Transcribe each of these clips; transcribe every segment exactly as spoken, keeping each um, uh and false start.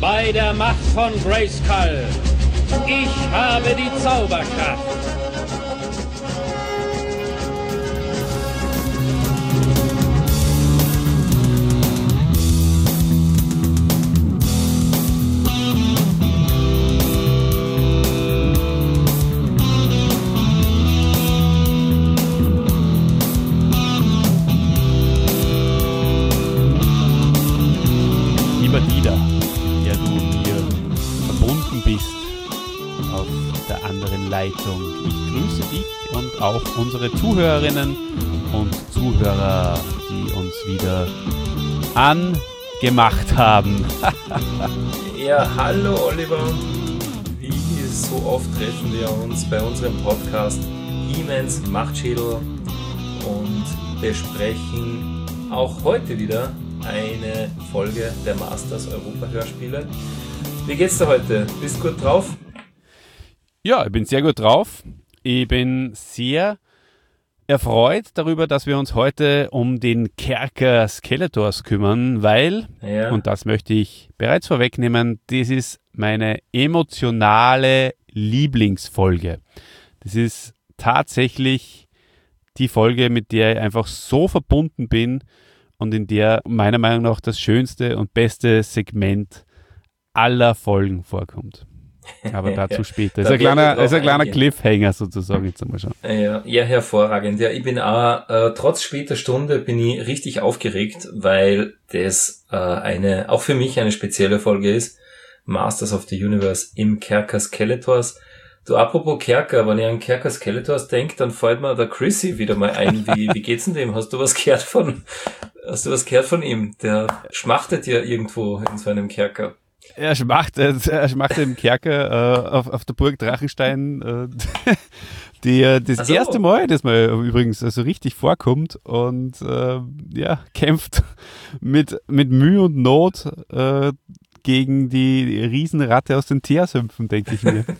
bei der Macht von Grayskull. Ich habe die Zauberkraft. Ich grüße dich und auch unsere Zuhörerinnen und Zuhörer, die uns wieder angemacht haben. Ja, hallo Oliver. Wie so oft treffen wir uns bei unserem Podcast He-Mans Machtschädel und besprechen auch heute wieder eine Folge der Masters Europa Hörspiele. Wie geht's dir heute? Bist du gut drauf? Ja, ich bin sehr gut drauf. Ich bin sehr erfreut darüber, dass wir uns heute um den Kerker Skeletors kümmern, weil, ja. und das möchte ich bereits vorwegnehmen, das ist meine emotionale Lieblingsfolge. Das ist tatsächlich die Folge, mit der ich einfach so verbunden bin und in der meiner Meinung nach das schönste und beste Segment aller Folgen vorkommt. Aber dazu ja. später. Das ist ein kleiner, ist ein kleiner Cliffhanger sozusagen, jetzt einmal schon. Ja, ja, hervorragend. Ja, ich bin auch, äh, trotz später Stunde bin ich richtig aufgeregt, weil das äh, eine, auch für mich eine spezielle Folge ist. Masters of the Universe im Kerker Skeletors. Du, apropos Kerker, wenn ich an Kerker Skeletors denke, dann fällt mir der Chrissy wieder mal ein. Wie, wie geht's denn dem? Hast du was gehört von, hast du was gehört von ihm? Der schmachtet ja irgendwo in so einem Kerker. Er schmachtet, er schmachtet im Kerker äh, auf, auf der Burg Drachenstein, äh, die, das so. erste Mal, das mal übrigens so also richtig vorkommt und äh, ja, kämpft mit, mit Mühe und Not äh, gegen die Riesenratte aus den Teersümpfen, denke ich mir.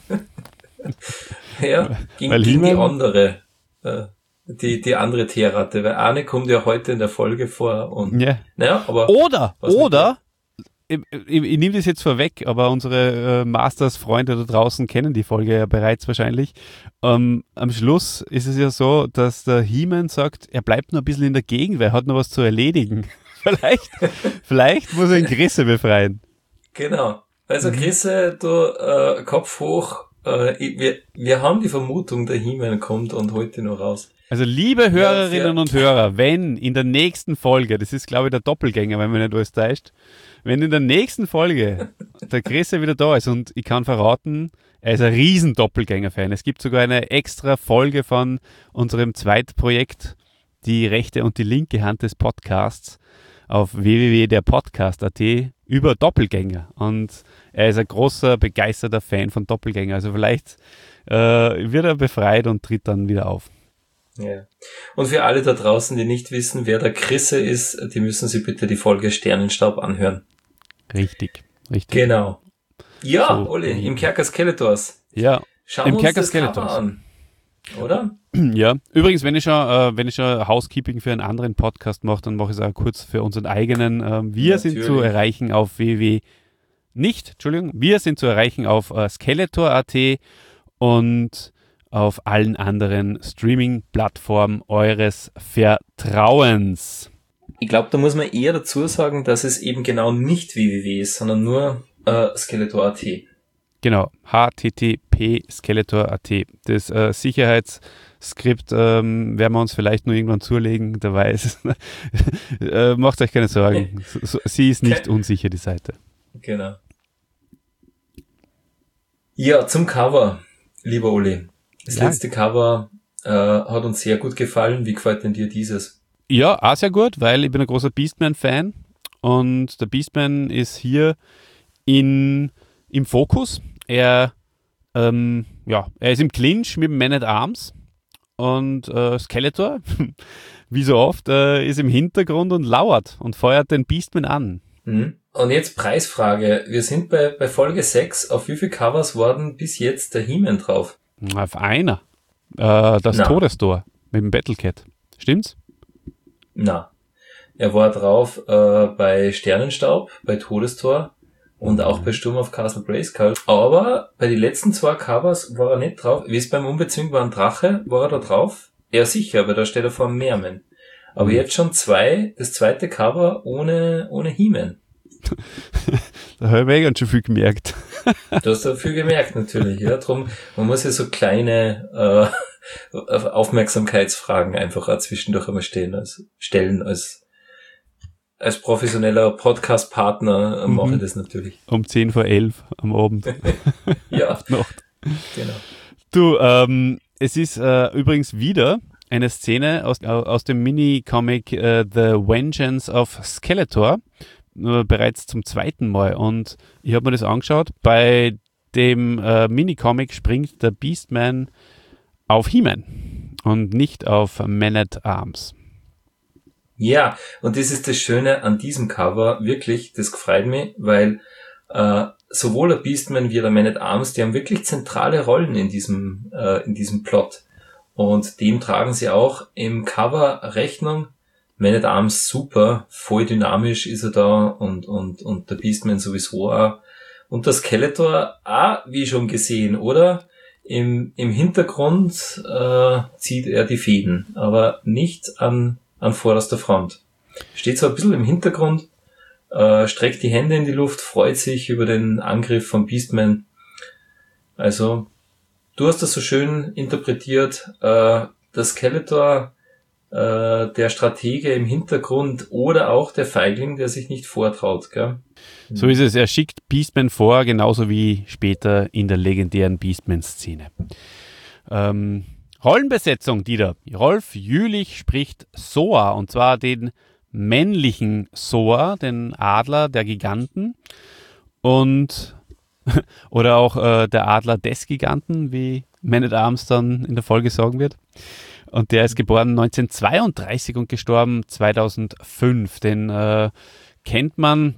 Ja, gegen, gegen die andere, äh, die, die andere Teerratte, weil eine kommt ja heute in der Folge vor und, ja. naja, aber. Oder, oder, Ich, ich, ich nehme das jetzt vorweg, aber unsere äh, Masters-Freunde da draußen kennen die Folge ja bereits wahrscheinlich. Ähm, am Schluss ist es ja so, dass der He-Man sagt, er bleibt noch ein bisschen in der Gegend, weil er hat noch was zu erledigen. vielleicht, vielleicht muss er ihn Grisse befreien. Genau. Also Grisse, du, äh, Kopf hoch, äh, wir, wir haben die Vermutung, der He-Man kommt und holt ihn noch raus. Also liebe Hörerinnen ja, und Hörer, wenn in der nächsten Folge, das ist glaube ich der Doppelgänger, wenn man nicht alles täuscht, wenn in der nächsten Folge der Grisse wieder da ist und ich kann verraten, er ist ein riesen Doppelgänger-Fan. Es gibt sogar eine extra Folge von unserem Zweitprojekt, die rechte und die linke Hand des Podcasts auf w w w punkt der podcast punkt a t über Doppelgänger. Und er ist ein großer, begeisterter Fan von Doppelgänger. Also vielleicht äh, wird er befreit und tritt dann wieder auf. Ja. Und für alle da draußen, die nicht wissen, wer der Chrisse ist, die müssen sich bitte die Folge Sternenstaub anhören. Richtig, richtig. Genau. Ja, so, Olli, im Kerker Skeletors. Ja, schauen im wir uns Kerker das Skeletors Cover an, oder? Ja, übrigens, wenn ich schon, äh, wenn ich schon Housekeeping für einen anderen Podcast mache, dann mache ich es auch kurz für unseren eigenen. Ähm, wir Natürlich. sind zu erreichen auf w w w nicht, Entschuldigung, wir sind zu erreichen auf äh, skeletor punkt a t und auf allen anderen Streaming-Plattformen eures Vertrauens. Ich glaube, da muss man eher dazu sagen, dass es eben genau nicht w w w ist, sondern nur äh, skeletor punkt a t. Genau, h t t p skeletor punkt a t. Das äh, Sicherheitsskript ähm, werden wir uns vielleicht nur irgendwann zulegen, der weiß. äh, macht euch keine Sorgen, so, sie ist nicht okay. unsicher, die Seite. Genau. Ja, zum Cover, lieber Uli. Das ja. letzte Cover äh, hat uns sehr gut gefallen. Wie gefällt denn dir dieses? Ja, auch sehr gut, weil ich bin ein großer Beastman-Fan und der Beastman ist hier in, im Fokus. Er, ähm, ja, er ist im Clinch mit dem Man-at-Arms und äh, Skeletor, wie so oft, äh, ist im Hintergrund und lauert und feuert den Beastman an. Mhm. Und jetzt Preisfrage. Wir sind bei, bei Folge sechs. Auf wie viele Covers waren bis jetzt der He-Man drauf? Auf einer. Äh, das Na. Todestor mit dem Battlecat. Stimmt's? Na. Er war drauf äh, bei Sternenstaub, bei Todestor Und auch bei Sturm auf Castle Grayskull. Aber bei den letzten zwei Covers war er nicht drauf. Wie es beim unbezwingbaren Drache, war er da drauf? Ja, sicher, aber da steht er vor dem Meerman. Aber mhm. jetzt schon zwei, das zweite Cover ohne, ohne He-Man. Da habe ich ganz schön viel gemerkt. Du hast da viel gemerkt, natürlich. Ja, drum, man muss ja so kleine äh, Aufmerksamkeitsfragen einfach auch zwischendurch einmal stehen, als, stellen als Als professioneller Podcast-Partner mhm. mache ich das natürlich. Um zehn vor elf am Abend. Ja, Nacht. Genau. Du, ähm, es ist äh, übrigens wieder eine Szene aus, aus dem Mini-Comic äh, The Vengeance of Skeletor, äh, bereits zum zweiten Mal. Und ich habe mir das angeschaut. Bei dem äh, Mini-Comic springt der Beastman auf He-Man und nicht auf Man-at-Arms. Ja, und das ist das Schöne an diesem Cover, wirklich, das gefreut mich, weil äh, sowohl der Beastman wie der Man-at-Arms, die haben wirklich zentrale Rollen in diesem äh, in diesem Plot. Und dem tragen sie auch im Cover Rechnung. Man-at-Arms super, voll dynamisch ist er da und und und der Beastman sowieso auch. Und der Skeletor auch, wie schon gesehen, oder? Im im Hintergrund äh, zieht er die Fäden, aber nicht an an vorderster Front. Steht so ein bisschen im Hintergrund, äh, streckt die Hände in die Luft, freut sich über den Angriff von Beastman. Also, du hast das so schön interpretiert, äh, der Skeletor, äh, der Stratege im Hintergrund oder auch der Feigling, der sich nicht vortraut, gell? So ist es, er schickt Beastman vor, genauso wie später in der legendären Beastman-Szene. Ähm, Rollenbesetzung, Dieter. Rolf Jülich spricht Soa, und zwar den männlichen Soa, den Adler der Giganten. Und oder auch äh, der Adler des Giganten, wie Man-at-Arms dann in der Folge sagen wird. Und der ist geboren neunzehnhundertzweiunddreißig und gestorben zweitausendfünf. Den äh, kennt man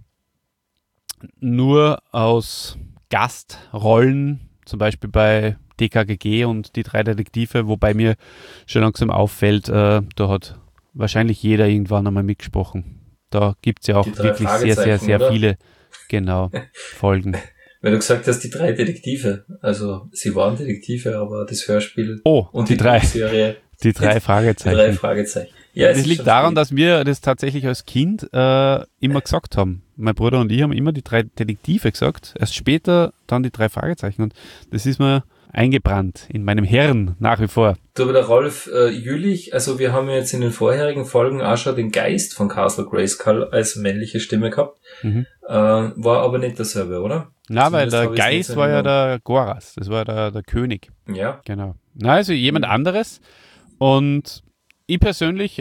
nur aus Gastrollen, zum Beispiel bei D K G G und die drei Detektive, wobei mir schon langsam auffällt, äh, da hat wahrscheinlich jeder irgendwann einmal mitgesprochen. Da gibt es ja auch wirklich sehr, sehr, sehr oder? viele genau, Folgen. Weil du gesagt hast, die drei Detektive, also sie waren Detektive, aber das Hörspiel oh, und die, die drei, Serie, die drei Fragezeichen. Die drei Fragezeichen. Ja, das liegt daran, dass wir das tatsächlich als Kind äh, immer gesagt haben. Mein Bruder und ich haben immer die drei Detektive gesagt, erst später dann die drei Fragezeichen, und das ist mir eingebrannt in meinem Hirn nach wie vor. Du, aber der Rolf äh, Jülich, also wir haben jetzt in den vorherigen Folgen auch schon den Geist von Castle Grayskull als männliche Stimme gehabt, mhm. äh, war aber nicht derselbe, oder? Na, weil der Geist war ja der Goras, das war der, der König. Ja. Genau. Na, also jemand mhm. anderes, und ich persönlich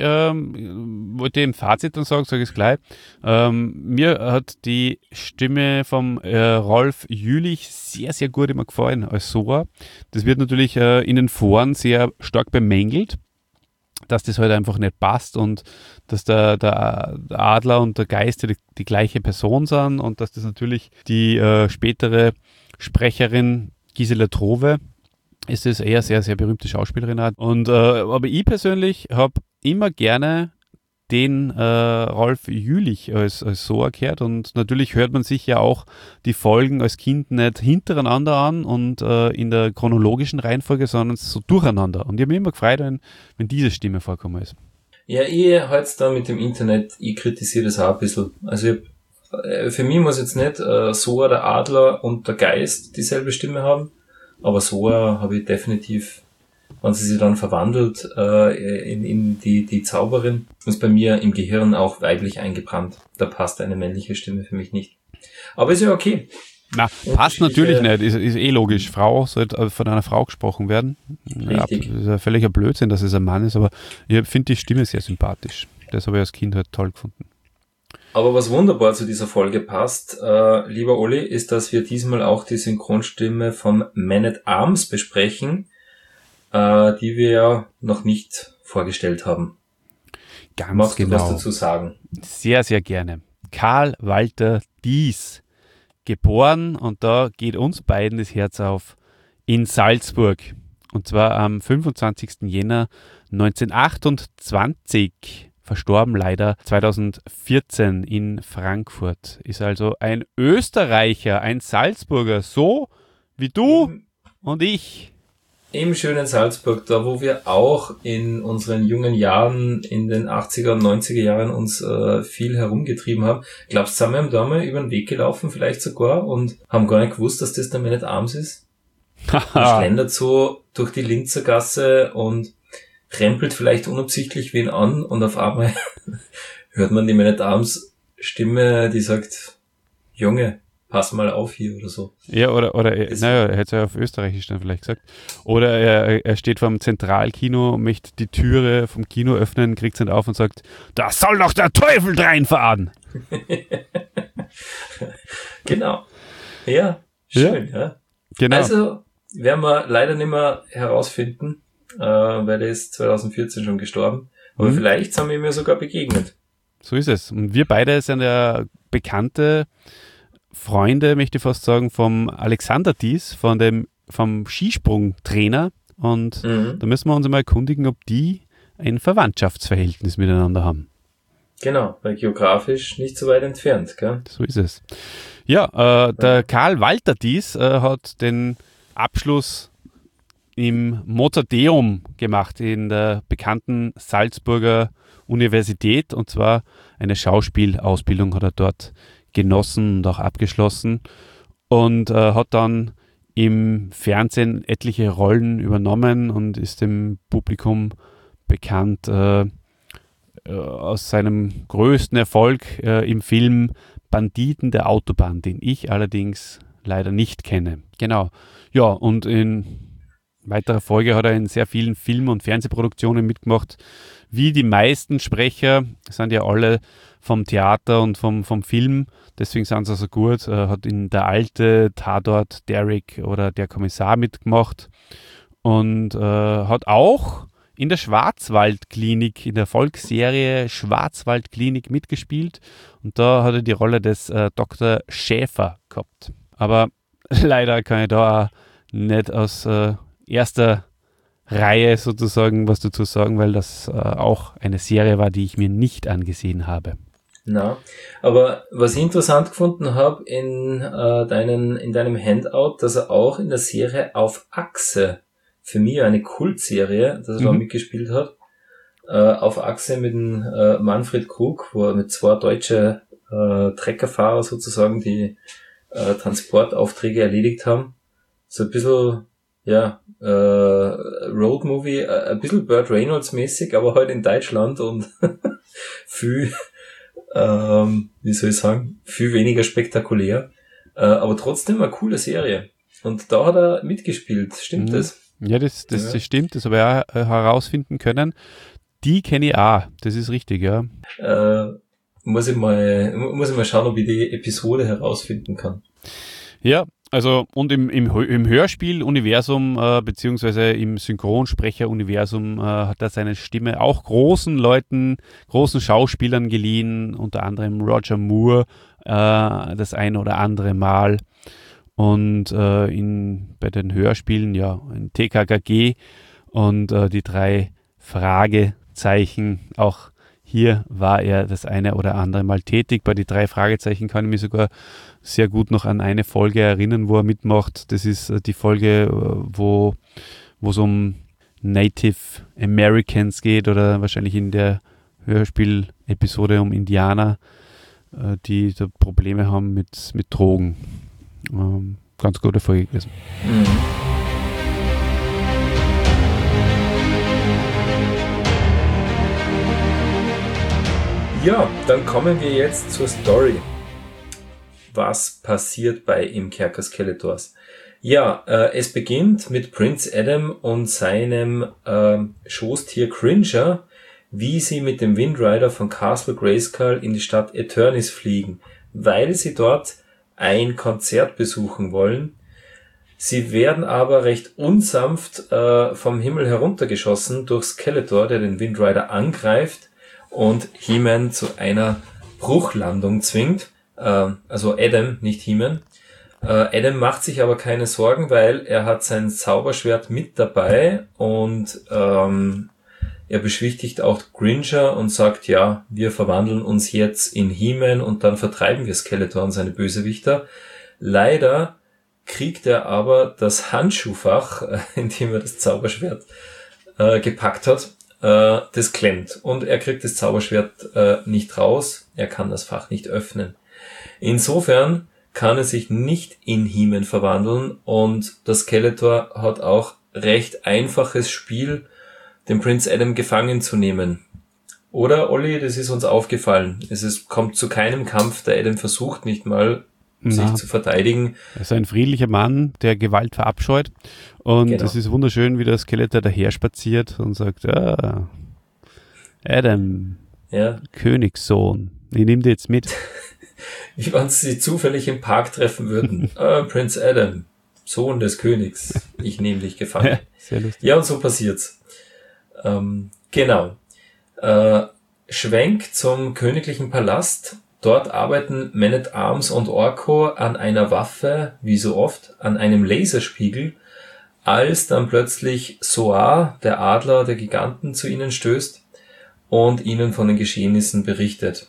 ähm, wollte im Fazit dann sagen, sage ich es gleich, ähm, mir hat die Stimme vom äh, Rolf Jülich sehr, sehr gut immer gefallen als Soa. Das wird natürlich äh, in den Foren sehr stark bemängelt, dass das halt einfach nicht passt und dass der, der Adler und der Geist die, die gleiche Person sind und dass das natürlich die äh, spätere Sprecherin Gisela Trove ist es eher sehr, sehr berühmte Schauspielerin hat. Und, äh, aber ich persönlich habe immer gerne den äh, Rolf Jülich als, als Soa gehört, und natürlich hört man sich ja auch die Folgen als Kind nicht hintereinander an und äh, in der chronologischen Reihenfolge, sondern so durcheinander. Und ich habe mich immer gefreut, wenn, wenn diese Stimme vorkommen ist. Ja, ich halte es da mit dem Internet, ich kritisiere das auch ein bisschen. Also ich, für mich muss jetzt nicht äh, Soa, der Adler und der Geist dieselbe Stimme haben. Aber Soa habe ich definitiv, wenn sie sich dann verwandelt äh, in, in die, die Zauberin, ist bei mir im Gehirn auch weiblich eingebrannt. Da passt eine männliche Stimme für mich nicht. Aber ist ja okay. Na, passt natürlich nicht. Ist, ist eh logisch. Frau sollte von einer Frau gesprochen werden. Richtig. Ja, ist ja völliger Blödsinn, dass es ein Mann ist, aber ich finde die Stimme sehr sympathisch. Das habe ich als Kind halt toll gefunden. Aber was wunderbar zu dieser Folge passt, äh, lieber Olli, ist, dass wir diesmal auch die Synchronstimme von Man-at-Arms besprechen, äh, die wir ja noch nicht vorgestellt haben. Ganz Magst genau. du was dazu sagen? Sehr, sehr gerne. Karl Walter Dies, geboren, und da geht uns beiden das Herz auf, in Salzburg. Und zwar am fünfundzwanzigsten Jänner neunzehnhundertachtundzwanzig. verstorben leider zweitausendvierzehn in Frankfurt. Ist also ein Österreicher, ein Salzburger, so wie du Im, und ich. Im schönen Salzburg, da wo wir auch in unseren jungen Jahren, in den achtziger und neunziger Jahren uns äh, viel herumgetrieben haben. Glaubst du, sind wir da mal über den Weg gelaufen, vielleicht sogar, und haben gar nicht gewusst, dass das der Man at Arms ist? Man schlendert so durch die Linzer Gasse und rempelt vielleicht unabsichtlich wen an und auf einmal hört man die Man at Arms Stimme, die sagt, Junge, pass mal auf hier oder so. Ja, oder, oder naja, er hätte es ja auf Österreichisch dann vielleicht gesagt. Oder er, er steht vor dem Zentralkino und möchte die Türe vom Kino öffnen, kriegt es nicht auf und sagt, da soll doch der Teufel reinfahren. Genau. Ja, schön, ja. ja. Genau. Also werden wir leider nicht mehr herausfinden, äh, weil er ist zweitausendvierzehn schon gestorben. Aber mhm. vielleicht sind wir ihm ja sogar begegnet. So ist es. Und wir beide sind ja bekannte Freunde, möchte ich fast sagen, vom Alexander Dies, von dem, vom Skisprungtrainer. Und mhm. da müssen wir uns mal erkundigen, ob die ein Verwandtschaftsverhältnis miteinander haben. Genau, weil geografisch nicht so weit entfernt, gell? So ist es. Ja, äh, der ja. Karl Walter Dies äh, hat den Abschluss im Mozarteum gemacht, in der bekannten Salzburger Universität, und zwar eine Schauspielausbildung hat er dort genossen und auch abgeschlossen und äh, hat dann im Fernsehen etliche Rollen übernommen und ist dem Publikum bekannt äh, äh, aus seinem größten Erfolg äh, im Film Banditen der Autobahn, den ich allerdings leider nicht kenne. Genau. Ja, und in weiterer Folge hat er in sehr vielen Film- und Fernsehproduktionen mitgemacht. Wie die meisten Sprecher sind ja alle vom Theater und vom, vom Film, deswegen sind sie so gut. Er hat in Der Alte, Tatort, Derrick oder Der Kommissar mitgemacht und äh, hat auch in der Schwarzwaldklinik, in der Volksserie Schwarzwaldklinik mitgespielt und da hat er die Rolle des äh, Doktor Schäfer gehabt. Aber leider kann ich da auch nicht aus äh, erster Reihe sozusagen was dazu sagen, weil das äh, auch eine Serie war, die ich mir nicht angesehen habe. Na, aber was ich interessant gefunden habe in, äh, deinen, in deinem Handout, dass er auch in der Serie Auf Achse, für mich eine Kultserie, dass er mhm. da mitgespielt hat, äh, Auf Achse mit dem äh, Manfred Krug, wo er mit zwei deutsche äh, Treckerfahrer sozusagen die äh, Transportaufträge erledigt haben. So ein bisschen, ja, äh, Roadmovie, äh, ein bisschen Burt Reynolds mäßig, aber halt in Deutschland und viel, ähm, wie soll ich sagen, viel weniger spektakulär, äh, aber trotzdem eine coole Serie. Und da hat er mitgespielt, stimmt mhm. das? Ja, das, das, ja. das stimmt, das habe ich auch äh, herausfinden können. Die kenne ich auch, das ist richtig, ja. Äh, muss ich mal, muss ich mal schauen, ob ich die Episode herausfinden kann. Ja, also und im, im, im Hörspiel-Universum äh, beziehungsweise im Synchronsprecher-Universum äh, hat er seine Stimme auch großen Leuten, großen Schauspielern geliehen, unter anderem Roger Moore äh, das ein oder andere Mal. Und äh, in, bei den Hörspielen, ja, in T K K G und äh, die drei Fragezeichen, auch hier war er das eine oder andere Mal tätig. Bei die drei Fragezeichen kann ich mich sogar sehr gut noch an eine Folge erinnern, wo er mitmacht. Das ist äh, die Folge, wo es um Native Americans geht oder wahrscheinlich in der Hörspiel-Episode um Indianer, äh, die da Probleme haben mit, mit Drogen. Ähm, ganz gute Folge gewesen. Mhm. Ja, dann kommen wir jetzt zur Story. Was passiert bei Im Kerker Skeletors? Ja, äh, es beginnt mit Prince Adam und seinem äh, Schoßtier Cringer, wie sie mit dem Windrider von Castle Grayskull in die Stadt Eternis fliegen, weil sie dort ein Konzert besuchen wollen. Sie werden aber recht unsanft äh, vom Himmel heruntergeschossen durch Skeletor, der den Windrider angreift und He-Man zu einer Bruchlandung zwingt. Äh, also Adam, nicht He-Man. Äh, Adam macht sich aber keine Sorgen, weil er hat sein Zauberschwert mit dabei und ähm, Er beschwichtigt auch Gringer und sagt, ja, wir verwandeln uns jetzt in He-Man und dann vertreiben wir Skeletor und seine Bösewichter. Leider kriegt er aber das Handschuhfach, in dem er das Zauberschwert äh, gepackt hat, äh, das klemmt. Und er kriegt das Zauberschwert äh, nicht raus, er kann das Fach nicht öffnen. Insofern kann er sich nicht in He-Man verwandeln und der Skeletor hat auch recht einfaches Spiel, den Prince Adam gefangen zu nehmen. Oder, Olli, das ist uns aufgefallen. Es ist, kommt zu keinem Kampf, der Adam versucht nicht mal, Na. sich zu verteidigen. Er ist ein friedlicher Mann, der Gewalt verabscheut. Und genau. Es ist wunderschön, wie der Skeletor daher spaziert und sagt, ah, Adam, ja. Königssohn, ich nehme dich jetzt mit. Wie wenn sie zufällig im Park treffen würden. ah, Prince Adam, Sohn des Königs, ich nehme dich gefangen. Ja, sehr lustig. Ja, und so passiert's. Ähm, genau. Äh, Schwenk zum königlichen Palast. Dort arbeiten Man-at-Arms und Orko an einer Waffe, wie so oft, an einem Laserspiegel, als dann plötzlich Soar, der Adler der Giganten, zu ihnen stößt und ihnen von den Geschehnissen berichtet.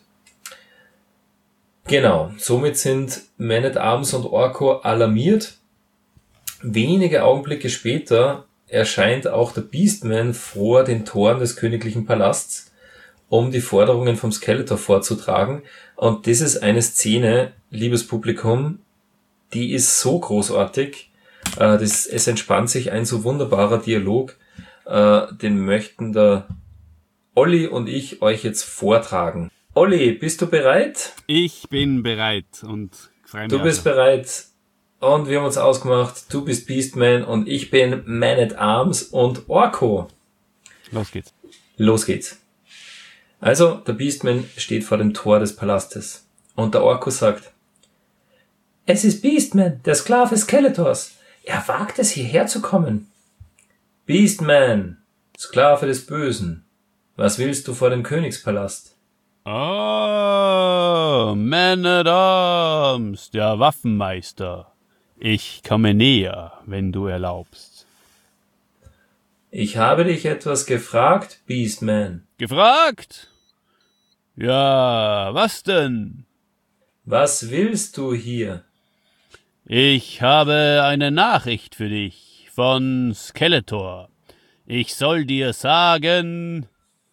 Genau, somit sind Man-at-Arms und Orko alarmiert. Wenige Augenblicke später erscheint auch der Beastman vor den Toren des königlichen Palasts, um die Forderungen vom Skeletor vorzutragen. Und das ist eine Szene, liebes Publikum, die ist so großartig. Äh, das, es entspannt sich ein so wunderbarer Dialog, äh, den möchten der Olli und ich euch jetzt vortragen. Olli, bist du bereit? Ich bin bereit und freue mich. Du bist bereit. Und wir haben uns ausgemacht, du bist Beastman und ich bin Man-at-Arms und Orko. Los geht's. Los geht's. Also, der Beastman steht vor dem Tor des Palastes. Und der Orko sagt, es ist Beastman, der Sklave Skeletors. Er wagt es, hierher zu kommen. Beastman, Sklave des Bösen. Was willst du vor dem Königspalast? Oh, Man-at-Arms, der Waffenmeister. Ich komme näher, wenn du erlaubst. Ich habe dich etwas gefragt, Beastman. Gefragt? Ja, was denn? Was willst du hier? Ich habe eine Nachricht für dich von Skeletor. Ich soll dir sagen...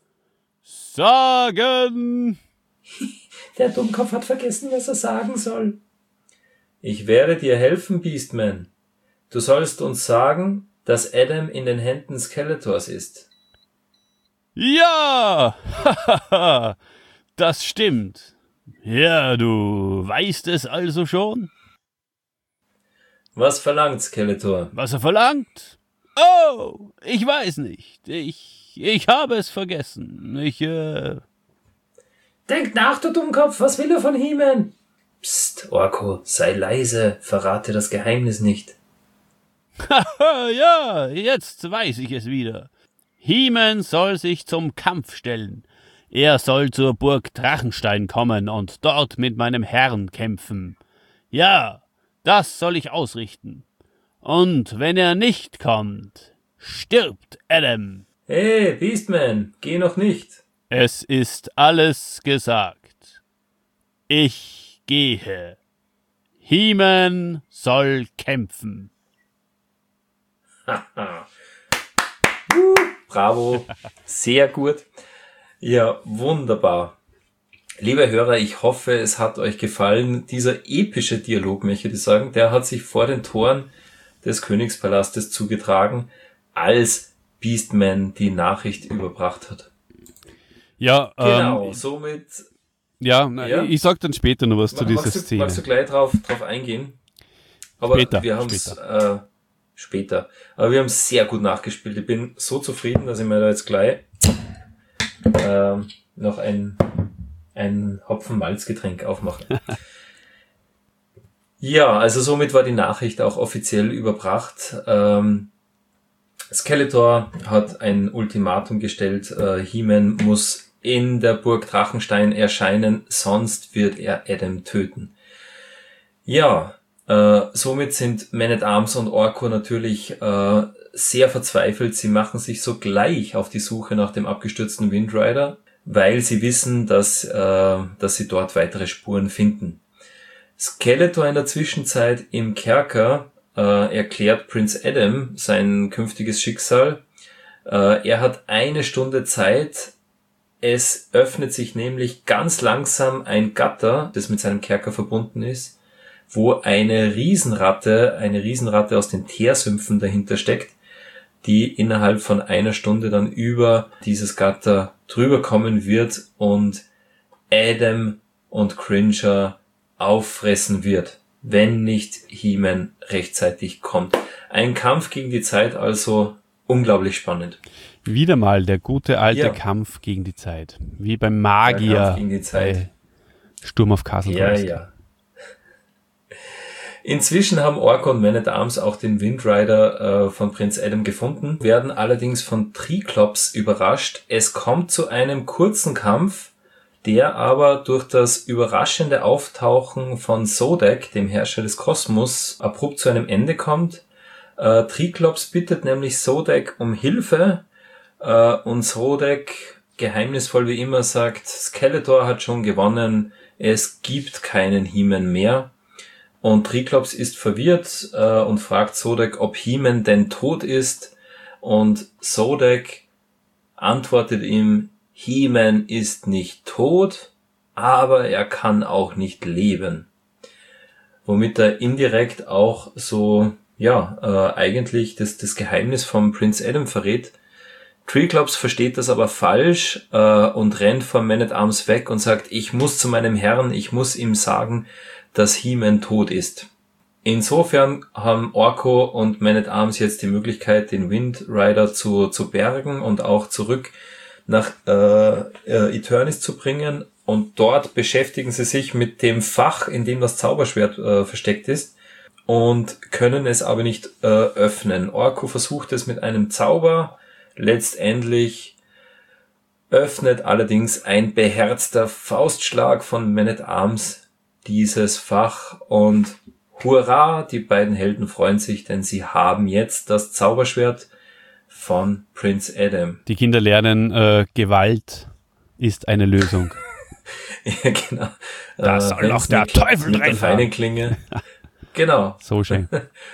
Sagen! Der Dummkopf hat vergessen, was er sagen soll. Ich werde dir helfen, Beastman. Du sollst uns sagen, dass Adam in den Händen Skeletors ist. Ja! Das stimmt. Ja, du weißt es also schon? Was verlangt Skeletor? Was er verlangt? Oh, ich weiß nicht. Ich, ich habe es vergessen. Ich, äh... Denk nach, du Dummkopf, was will er von He-Man? Psst, Orko, sei leise, verrate das Geheimnis nicht. Haha, ja, jetzt weiß ich es wieder. He-Man soll sich zum Kampf stellen. Er soll zur Burg Drachenstein kommen und dort mit meinem Herrn kämpfen. Ja, das soll ich ausrichten. Und wenn er nicht kommt, stirbt Adam. Hey, Beastman, geh noch nicht. Es ist alles gesagt. Ich gehe. He-Man soll kämpfen. Haha. uh, bravo, sehr gut. Ja, wunderbar. Liebe Hörer, ich hoffe, es hat euch gefallen. Dieser epische Dialog, möchte ich sagen, der hat sich vor den Toren des Königspalastes zugetragen, als Beastman die Nachricht überbracht hat. Ja, genau, ähm, somit... Ja, na, ja, ich sag dann später noch was zu dieser magst du, Szene. Magst du gleich drauf, drauf eingehen? Aber später, wir haben es später. Äh, später. Aber wir haben es sehr gut nachgespielt. Ich bin so zufrieden, dass ich mir da jetzt gleich äh, noch ein, ein Hopfen-Malz-Getränk aufmache. Ja, also somit war die Nachricht auch offiziell überbracht. Ähm, Skeletor hat ein Ultimatum gestellt. Äh, He-Man muss in der Burg Drachenstein erscheinen, sonst wird er Adam töten. Ja, äh, somit sind Man-at-Arms und Orko natürlich äh, sehr verzweifelt. Sie machen sich sogleich auf die Suche nach dem abgestürzten Windrider, weil sie wissen, dass, äh, dass sie dort weitere Spuren finden. Skeletor in der Zwischenzeit im Kerker äh, erklärt Prince Adam sein künftiges Schicksal. Äh, er hat eine Stunde Zeit. Es öffnet sich nämlich ganz langsam ein Gatter, das mit seinem Kerker verbunden ist, wo eine Riesenratte, eine Riesenratte aus den Teersümpfen dahinter steckt, die innerhalb von einer Stunde dann über dieses Gatter drüber kommen wird und Adam und Cringer auffressen wird, wenn nicht He-Man rechtzeitig kommt. Ein Kampf gegen die Zeit, also unglaublich spannend. Wieder mal der gute alte Ja. Kampf gegen die Zeit. Wie beim Magier Der Kampf gegen die Zeit. bei Sturm auf Castle Ja, Grayskull. ja. Inzwischen haben Orko und Man-at-Arms auch den Windrider äh, von Prinz Adam gefunden, werden allerdings von Triklops überrascht. Es kommt zu einem kurzen Kampf, der aber durch das überraschende Auftauchen von Zodek, dem Herrscher des Kosmos, abrupt zu einem Ende kommt. Äh, Triklops bittet nämlich Zodek um Hilfe äh, und Zodek, geheimnisvoll wie immer, sagt, Skeletor hat schon gewonnen, es gibt keinen He-Man mehr. Und Triklops ist verwirrt äh, und fragt Zodek, ob He-Man denn tot ist. Und Zodek antwortet ihm, He-Man ist nicht tot, aber er kann auch nicht leben. Womit er indirekt auch so, ja, äh, eigentlich das, das Geheimnis vom Prince Adam verrät. Triklops versteht das aber falsch äh, und rennt vom Man-at-Arms weg und sagt, ich muss zu meinem Herrn, ich muss ihm sagen, dass He-Man tot ist. Insofern haben Orko und Man-at-Arms jetzt die Möglichkeit, den Windrider zu, zu bergen und auch zurück nach äh, äh, Eternis zu bringen. Und dort beschäftigen sie sich mit dem Fach, in dem das Zauberschwert äh, versteckt ist und können es aber nicht äh, öffnen. Orko versucht es mit einem Zauber. Letztendlich öffnet allerdings ein beherzter Faustschlag von Man-at-Arms dieses Fach und hurra, die beiden Helden freuen sich, denn sie haben jetzt das Zauberschwert von Prince Adam. Die Kinder lernen, äh, Gewalt ist eine Lösung. Ja, genau. Das äh, soll auch der Teufel mit der treffen. feinen Klinge. Genau. So schön.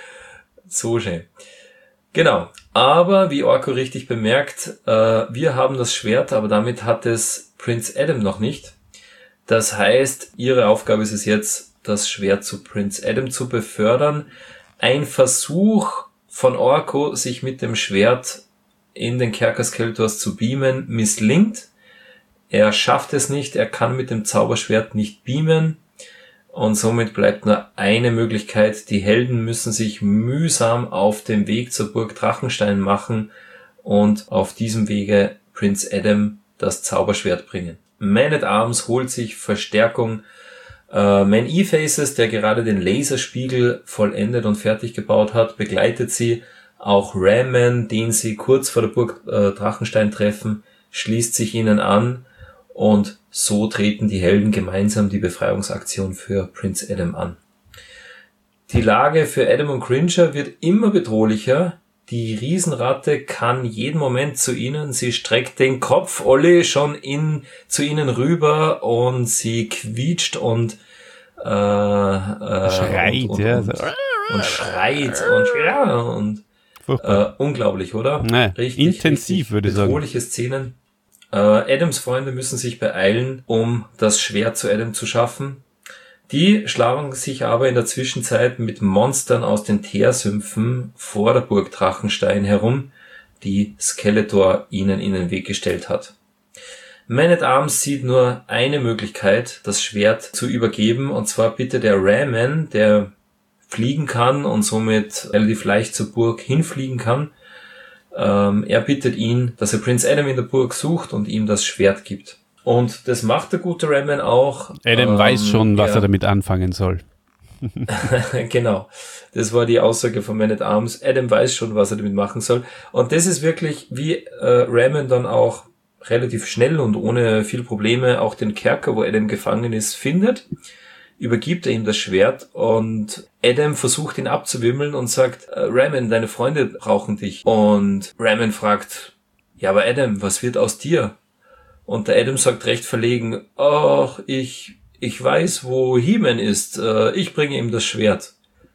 So schön. Genau. Aber, wie Orko richtig bemerkt, äh, wir haben das Schwert, aber damit hat es Prince Adam noch nicht. Das heißt, ihre Aufgabe ist es jetzt, das Schwert zu Prince Adam zu befördern. Ein Versuch von Orko, sich mit dem Schwert in den Kerker Skeletors zu beamen, misslingt. Er schafft es nicht, er kann mit dem Zauberschwert nicht beamen. Und somit bleibt nur eine Möglichkeit. Die Helden müssen sich mühsam auf den Weg zur Burg Drachenstein machen und auf diesem Wege Prince Adam das Zauberschwert bringen. Man-at-Arms holt sich Verstärkung. Äh, Man-E-Faces, der gerade den Laserspiegel vollendet und fertig gebaut hat, begleitet sie. Auch Ram-Man, den sie kurz vor der Burg äh, Drachenstein treffen, schließt sich ihnen an. Und so treten die Helden gemeinsam die Befreiungsaktion für Prince Adam an. Die Lage für Adam und Cringer wird immer bedrohlicher. Die Riesenratte kann jeden Moment zu ihnen. Sie streckt den Kopf, Olli, schon in, zu ihnen rüber und sie quietscht und, äh, äh, Schreit, und, und, ja. und, und schreit und, ja, und, äh, unglaublich, oder? Nee, richtig, intensiv, richtig würde ich sagen. bedrohliche Szenen. Äh, Adams Freunde müssen sich beeilen, um das Schwert zu Adam zu schaffen. Die schlagen sich aber in der Zwischenzeit mit Monstern aus den Teersümpfen vor der Burg Drachenstein herum, die Skeletor ihnen in den Weg gestellt hat. Man-at-Arms sieht nur eine Möglichkeit, das Schwert zu übergeben, und zwar bittet der Ram-Man, der fliegen kann und somit relativ leicht zur Burg hinfliegen kann. Ähm, er bittet ihn, dass er Prince Adam in der Burg sucht und ihm das Schwert gibt. Und das macht der gute Ram-Man auch. Adam ähm, weiß schon, was er, er damit anfangen soll. Genau, das war die Aussage von Man-at-Arms. Adam weiß schon, was er damit machen soll. Und das ist wirklich, wie äh, Ram-Man dann auch relativ schnell und ohne viel Probleme auch den Kerker, wo Adam gefangen ist, findet. übergibt er ihm das Schwert und Adam versucht ihn abzuwimmeln und sagt, Raman, deine Freunde brauchen dich. Und Raman fragt, ja, aber Adam, was wird aus dir? Und der Adam sagt recht verlegen, ach, ich, ich weiß, wo He-Man ist, ich bringe ihm das Schwert.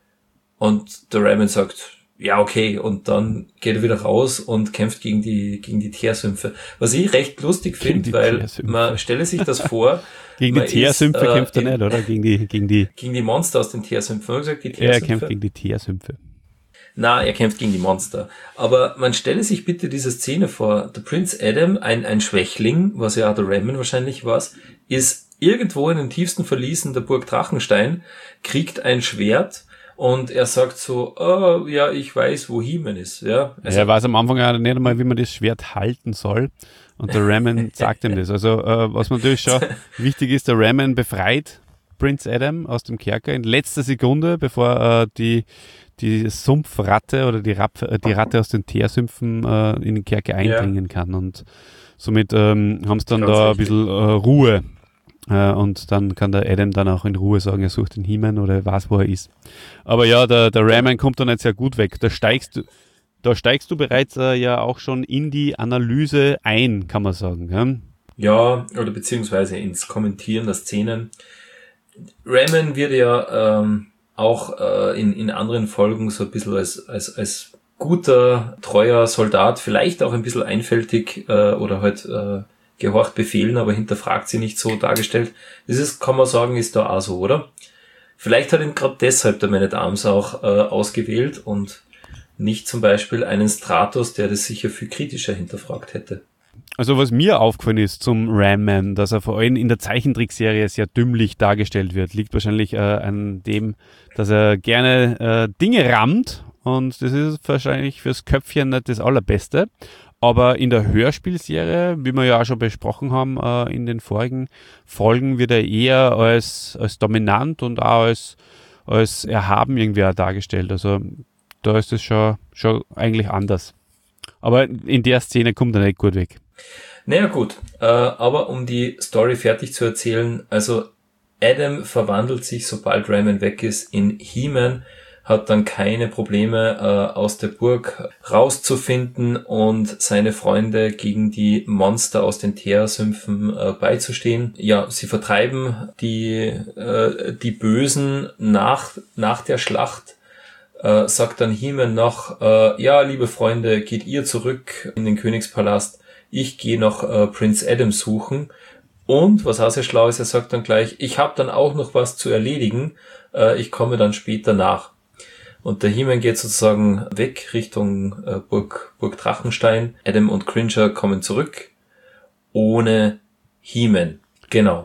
Und der Raman sagt, ja, okay, und dann geht er wieder raus und kämpft gegen die gegen die Teersümpfe. Was ich recht lustig finde, weil man stelle sich das vor. Gegen die Teersümpfe äh, kämpft er nicht, oder? Gegen die gegen die gegen die Monster aus den Teersümpfen. Gesagt, die Teersümpfe? Er kämpft gegen die Teersümpfe. Na, er kämpft gegen die Monster. Aber man stelle sich bitte diese Szene vor. Der Prinz Adam, ein ein Schwächling, was ja auch der Raman wahrscheinlich war, ist irgendwo in den tiefsten Verließen der Burg Drachenstein, kriegt ein Schwert. Und er sagt so, oh, ja, ich weiß, wo He-Man ist. Ja, also er weiß am Anfang ja nicht einmal, wie man das Schwert halten soll. Und der Raman sagt ihm das. Also äh, was natürlich schon wichtig ist, der Raman befreit Prinz Adam aus dem Kerker in letzter Sekunde, bevor äh, die, die Sumpfratte oder die, Rapp, äh, die Ratte aus den Teersümpfen äh, in den Kerker eindringen ja. kann. Und somit ähm, haben sie dann Ganz da ein bisschen äh, Ruhe. Und dann kann der Adam dann auch in Ruhe sagen, er sucht den He-Man oder er weiß, wo er ist. Aber ja, der, der Raman kommt da nicht sehr gut weg. Da steigst du, da steigst du bereits äh, ja auch schon in die Analyse ein, kann man sagen. Ja, ja oder beziehungsweise ins Kommentieren der Szenen. Raman wird ja ähm, auch äh, in, in anderen Folgen so ein bisschen als, als, als guter, treuer Soldat, vielleicht auch ein bisschen einfältig äh, oder halt äh, gehorcht Befehlen, aber hinterfragt sie nicht so dargestellt. Das ist, kann man sagen, ist da auch so, oder? Vielleicht hat ihn gerade deshalb der Man at Arms auch äh, ausgewählt und nicht zum Beispiel einen Stratos, der das sicher viel kritischer hinterfragt hätte. Also was mir aufgefallen ist zum Ram-Man, dass er vor allem in der Zeichentrickserie sehr dümmlich dargestellt wird, liegt wahrscheinlich äh, an dem, dass er gerne äh, Dinge rammt und das ist wahrscheinlich fürs Köpfchen nicht das Allerbeste. Aber in der Hörspielserie, wie wir ja auch schon besprochen haben äh, in den vorigen Folgen, wird er eher als, als dominant und auch als, als erhaben irgendwie auch dargestellt. Also da ist es schon, schon eigentlich anders. Aber in der Szene kommt er nicht gut weg. Naja gut, äh, aber um die Story fertig zu erzählen, also Adam verwandelt sich, sobald Raman weg ist, in He-Man, hat dann keine Probleme äh, aus der Burg rauszufinden und seine Freunde gegen die Monster aus den Teersümpfen äh, beizustehen. Ja, sie vertreiben die äh, die Bösen nach nach der Schlacht. Äh, sagt dann He-Man noch, äh, ja, liebe Freunde, geht ihr zurück in den Königspalast. Ich gehe noch äh, Prinz Adam suchen. Und, was auch sehr schlau ist, er sagt dann gleich, ich habe dann auch noch was zu erledigen. Äh, ich komme dann später nach. Und der He-Man geht sozusagen weg Richtung äh, Burg, Burg Drachenstein. Adam und Cringer kommen zurück ohne He-Man. Genau.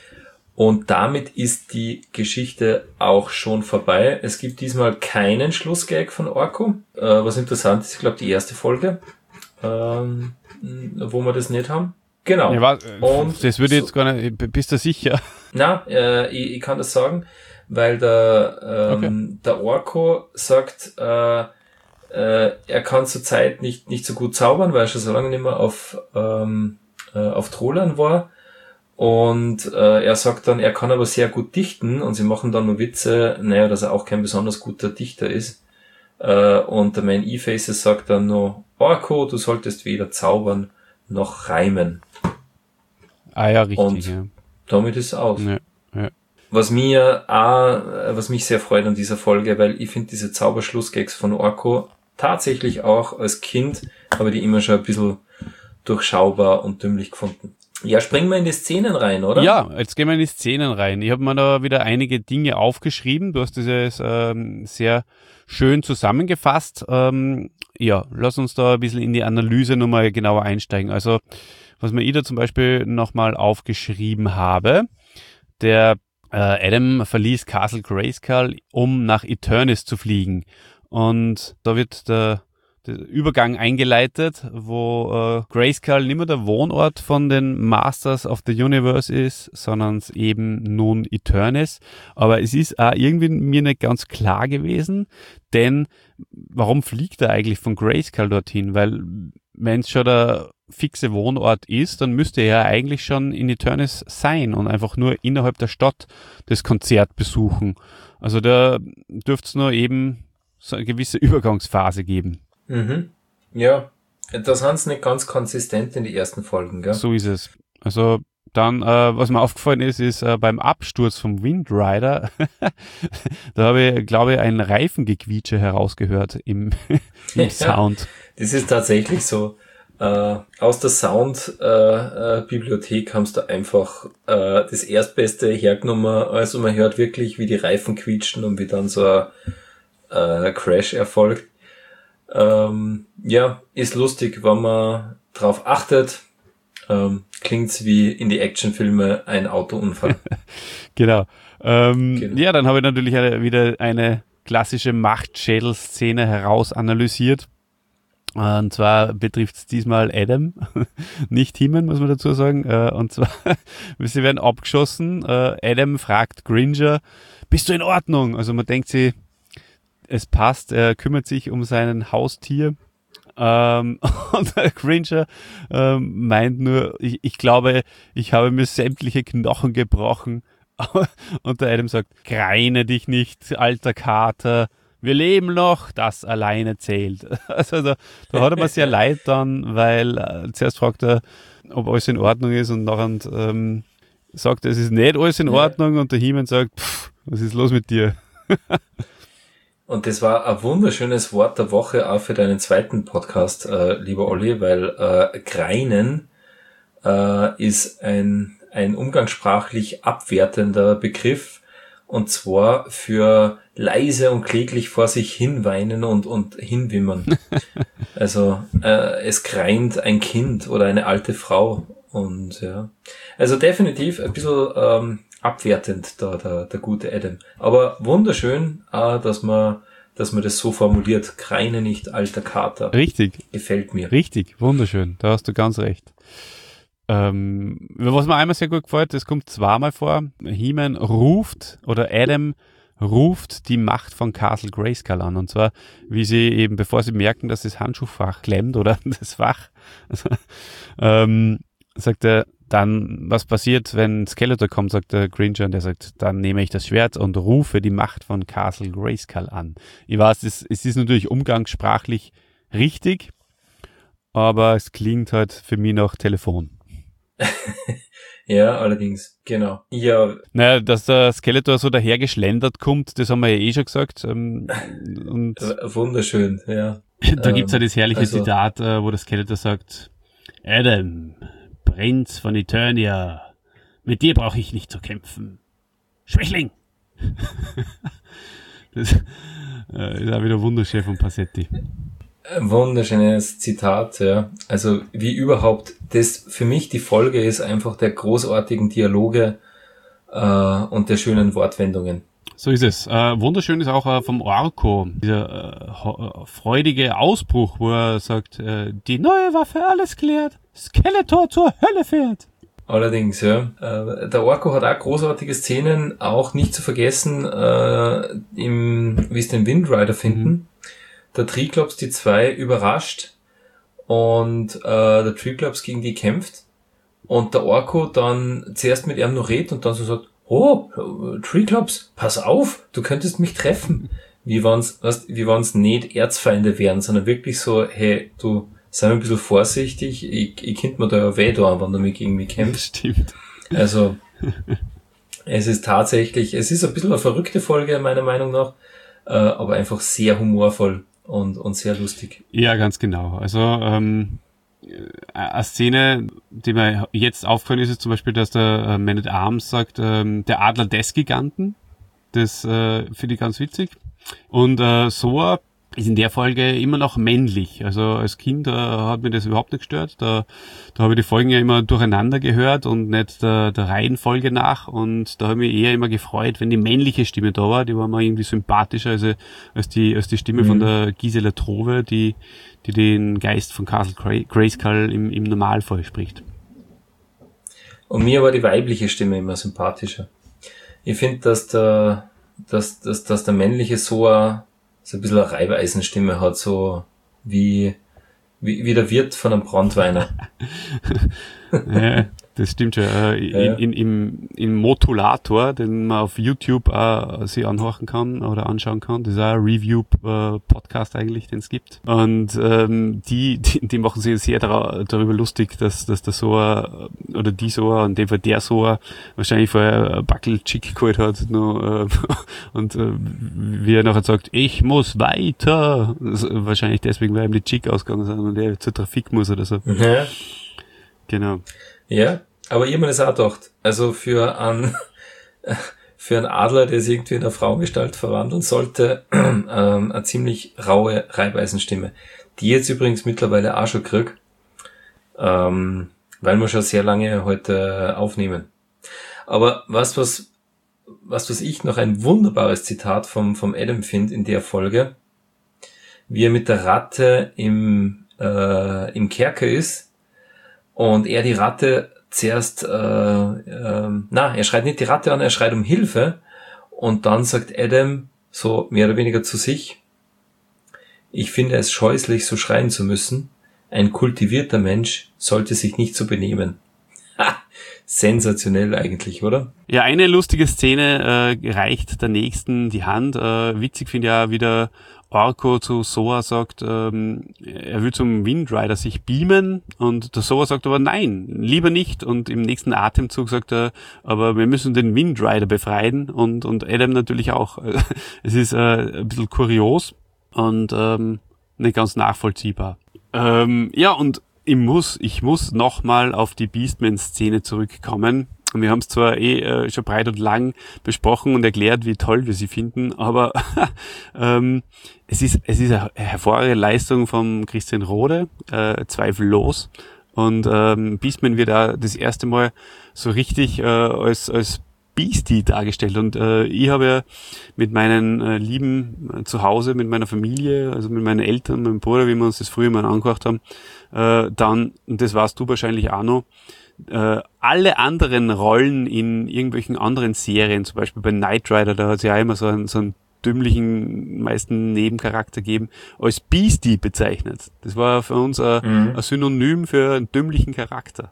Und damit ist die Geschichte auch schon vorbei. Es gibt diesmal keinen Schlussgag von Orko. Äh, was interessant ist, ich glaube die erste Folge, ähm, wo wir das nicht haben. Genau. Ja, was, und das würde jetzt so, gar nicht, bist du sicher? Na, äh, ich, ich kann das sagen. Weil der, ähm, okay. der Orko sagt, äh, äh, er kann zurzeit nicht nicht so gut zaubern, weil er schon so lange nicht mehr auf ähm, äh, auf Trollern war. Und äh, er sagt dann, er kann aber sehr gut dichten und sie machen dann nur Witze, naja, dass er auch kein besonders guter Dichter ist. Äh, und der Man E-Faces sagt dann nur, Orko, du solltest weder zaubern noch reimen. Ah ja, richtig. Und ja. damit ist es aus. Ja, ja. Was mir auch, was mich sehr freut an dieser Folge, weil ich finde diese Zauberschlussgags von Orko tatsächlich auch als Kind, habe die immer schon ein bisschen durchschaubar und dümmlich gefunden. Ja, springen wir in die Szenen rein, oder? Ja, jetzt gehen wir in die Szenen rein. Ich habe mir da wieder einige Dinge aufgeschrieben. Du hast das ähm, sehr schön zusammengefasst. Ähm, ja, lass uns da ein bisschen in die Analyse nochmal genauer einsteigen. Also, was mir ich da zum Beispiel nochmal aufgeschrieben habe, der Adam verließ Castle Grayskull, um nach Eternis zu fliegen. Und da wird der, der Übergang eingeleitet, wo äh, Grayskull nicht mehr der Wohnort von den Masters of the Universe ist, sondern eben nun Eternis. Aber es ist auch irgendwie mir nicht ganz klar gewesen, denn warum fliegt er eigentlich von Grayskull dorthin? Weil wenn es schon der fixe Wohnort ist, dann müsste er ja eigentlich schon in Eternis sein und einfach nur innerhalb der Stadt das Konzert besuchen. Also da dürfte es nur eben so eine gewisse Übergangsphase geben. Mhm. Ja, das haben sie nicht ganz konsistent in die ersten Folgen, gell? So ist es. Also dann, äh, was mir aufgefallen ist, ist äh, beim Absturz vom Windrider, da habe ich, glaube ich, ein Reifengequietsche herausgehört im, im Ja, Sound. das ist tatsächlich so. Äh, aus der Sound-Bibliothek äh, äh, haben sie da einfach äh, das Erstbeste hergenommen. Also man hört wirklich, wie die Reifen quietschen und wie dann so ein äh, Crash erfolgt. Ähm, ja, ist lustig, wenn man drauf achtet. Ähm, klingt's wie in die Actionfilme ein Autounfall. Genau. Ähm, Genau. Ja, dann habe ich natürlich eine, wieder eine klassische Machtschädel-Szene herausanalysiert. Und zwar betrifft es diesmal Adam, nicht He-Man, muss man dazu sagen. Und zwar, sie werden abgeschossen. Adam fragt Gringer, bist du in Ordnung? Also man denkt sich, es passt, er kümmert sich um sein Haustier. Ähm, und der Gringer ähm, meint nur, ich, ich glaube, ich habe mir sämtliche Knochen gebrochen. Und der Adam sagt, greine dich nicht, alter Kater. Wir leben noch, das alleine zählt. Also da, da hat er mir sehr leid dann, weil äh, zuerst fragt er, ob alles in Ordnung ist und nachher ähm, sagt er, es ist nicht alles in Ordnung und der He-Man sagt, pff, was ist los mit dir? Und das war ein wunderschönes Wort der Woche auch für deinen zweiten Podcast, äh, lieber Olli, weil äh, greinen äh, ist ein, ein umgangssprachlich abwertender Begriff, und zwar für leise und kläglich vor sich hinweinen und, und hinwimmern. Also äh, es greint ein Kind oder eine alte Frau. Und ja, also definitiv ein bisschen ähm, abwertend da der, der gute Adam. Aber wunderschön, äh, dass man dass man das so formuliert. Greine nicht, alter Kater. Richtig. Gefällt mir. Richtig, wunderschön. Da hast du ganz recht. Ähm, was mir einmal sehr gut gefällt, das kommt zweimal vor. He-Man ruft oder Adam ruft die Macht von Castle Grayskull an. Und zwar, wie sie eben, bevor sie merken, dass das Handschuhfach klemmt oder das Fach, also, ähm, sagt er, dann, was passiert, wenn Skeletor kommt, sagt der Gringer, und der sagt, dann nehme ich das Schwert und rufe die Macht von Castle Grayskull an. Ich weiß, es, es ist natürlich umgangssprachlich richtig, aber es klingt halt für mich nach Telefon. Ja, allerdings, genau. Ja. Naja, dass der Skeletor so dahergeschlendert kommt, das haben wir ja eh schon gesagt. Ähm, und wunderschön, ja. Da gibt's ja das herrliche also, Zitat, äh, wo der Skeletor sagt, Adam, Prinz von Eternia, mit dir brauche ich nicht zu kämpfen. Schwächling! Das äh, ist auch wieder wunderschön von Passetti. Ein wunderschönes Zitat, ja. Also wie überhaupt, das für mich die Folge ist einfach der großartigen Dialoge äh, und der schönen Wortwendungen. So ist es. Äh, wunderschön ist auch äh, vom Orko, dieser äh, ho- freudige Ausbruch, wo er sagt, äh, die neue Waffe, alles klärt, Skeletor zur Hölle fährt. Allerdings, ja. Äh, der Orko hat auch großartige Szenen, auch nicht zu vergessen, äh, im, wie es den Windrider finden. Mhm. Der Triclops die zwei überrascht und äh, der Triclops gegen die kämpft und der Orko dann zuerst mit ihm noch redet und dann so sagt, oh, Triclops, pass auf, du könntest mich treffen. Wie wenn's, weißt, wie wenn's nicht Erzfeinde wären, sondern wirklich so, hey, du, sei ein bisschen vorsichtig, ich, ich könnte mir da ja weh tun, wenn du mich gegen mich kämpfst. Stimmt. Also, es ist tatsächlich, es ist ein bisschen eine verrückte Folge, meiner Meinung nach, äh, aber einfach sehr humorvoll. Und, und sehr lustig. Ja, ganz genau. Also ähm, eine Szene, die mir jetzt aufgefallen ist, ist zum Beispiel, dass der äh, Man at Arms sagt, ähm, der Adler des Giganten. Das äh, finde ich ganz witzig. Und äh, Soa ist in der Folge immer noch männlich. Also als Kind äh, hat mir das überhaupt nicht gestört. Da, da habe ich die Folgen ja immer durcheinander gehört und nicht der, der Reihenfolge nach. Und da habe ich mich eher immer gefreut, wenn die männliche Stimme da war. Die war mal irgendwie sympathischer als, als die als die Stimme mhm. von der Gisela Trove, die die den Geist von Castle Grayskull im, im Normalfall spricht. Und mir war die weibliche Stimme immer sympathischer. Ich finde, dass der, dass, dass, dass der männliche Soa so ein bisschen eine Reibeisenstimme hat, so wie, Wie, wie der Wirt von einem Brandweiner. Ja, das stimmt schon. Äh, ja. in, in, im, Im Modulator, den man auf YouTube auch sich anhören kann oder anschauen kann, das ist auch ein Review-Podcast eigentlich, den es gibt. Und ähm, die, die die machen sich sehr dar- darüber lustig, dass, dass der Soa oder die Soa, in dem Fall der Soa, wahrscheinlich vorher ein Backel Chick geholt hat noch, äh, und äh, wie er nachher sagt, ich muss weiter. Also, wahrscheinlich deswegen, weil ihm die Chick ausgegangen sind und er zur Trafik muss oder so. Ja. Genau. Ja, aber ich hab mir das auch gedacht. Also für einen, für einen Adler, der sich irgendwie in eine Frauengestalt verwandeln sollte, ähm, eine ziemlich raue Reibeisenstimme. Die jetzt übrigens mittlerweile auch schon krieg, ähm, weil wir schon sehr lange heute aufnehmen. Aber was, was, was, was ich noch ein wunderbares Zitat vom, vom Adam finde in der Folge, wie er mit der Ratte im, äh, im Kerker ist, und er die Ratte zuerst, äh, äh, na, er schreit nicht die Ratte an, er schreit um Hilfe. Und dann sagt Adam, so mehr oder weniger zu sich, ich finde es scheußlich, so schreien zu müssen. Ein kultivierter Mensch sollte sich nicht so benehmen. Ha! Sensationell eigentlich, oder? Ja, eine lustige Szene äh, reicht der nächsten die Hand. Äh, witzig finde ich auch, wie der Orko zu Soa sagt, ähm, er will zum Windrider sich beamen und der Soa sagt aber nein, lieber nicht, und im nächsten Atemzug sagt er, aber wir müssen den Windrider befreien, und und Adam natürlich auch. Es ist äh, ein bisschen kurios und ähm, nicht ganz nachvollziehbar. Ähm, ja, und ich muss, ich muss nochmal auf die Beastman-Szene zurückkommen. Wir haben es zwar eh äh, schon breit und lang besprochen und erklärt, wie toll wir sie finden, aber ähm, es ist es ist eine hervorragende Leistung von Christian Rode, äh, zweifellos. Und ähm, Beastman wird auch das erste Mal so richtig äh, als als Beastie dargestellt. Und äh, ich habe ja mit meinen äh, Lieben äh, zu Hause, mit meiner Familie, also mit meinen Eltern, meinem Bruder, wie wir uns das früher mal angehört haben, äh, dann, und das warst du wahrscheinlich auch noch, äh, alle anderen Rollen in irgendwelchen anderen Serien, zum Beispiel bei Knight Rider, da hat es ja auch immer so einen, so einen dümmlichen, meisten Nebencharakter gegeben, als Beastie bezeichnet. Das war für uns ein, mhm. ein Synonym für einen dümmlichen Charakter.